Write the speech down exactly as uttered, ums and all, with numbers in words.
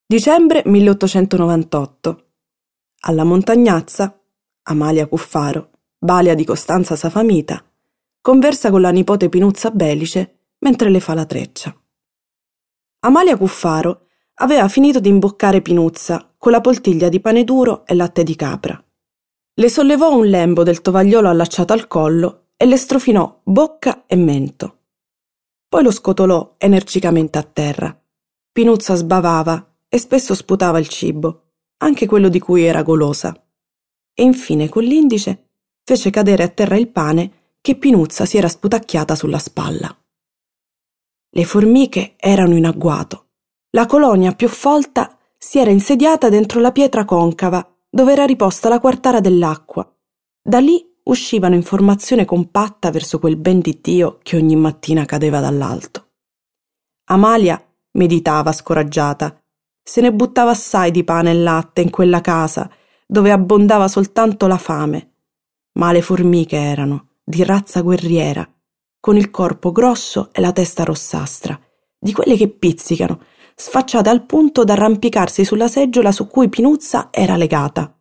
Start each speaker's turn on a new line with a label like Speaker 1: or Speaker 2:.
Speaker 1: Dicembre milleottocentonovantotto. Alla Montagnazza, Amalia Cuffaro, balia di Costanza Safamita, conversa con la nipote Pinuzza Belice mentre le fa la treccia. Amalia Cuffaro aveva finito di imboccare Pinuzza con la poltiglia di pane duro e latte di capra. Le sollevò un lembo del tovagliolo allacciato al collo e le strofinò bocca e mento. Poi lo scotolò energicamente a terra. Pinuzza sbavava e spesso sputava il cibo, anche quello di cui era golosa. E infine con l'indice fece cadere a terra il pane che Pinuzza si era sputacchiata sulla spalla. Le formiche erano in agguato. La colonia più folta si era insediata dentro la pietra concava dove era riposta la quartara dell'acqua. Da lì uscivano in formazione compatta verso quel ben di Dio che ogni mattina cadeva dall'alto. Amalia meditava scoraggiata. Se ne buttava assai di pane e latte in quella casa dove abbondava soltanto la fame. Ma le formiche erano di razza guerriera, con il corpo grosso e la testa rossastra, di quelle che pizzicano, sfacciate al punto da arrampicarsi sulla seggiola su cui Pinuzza era legata.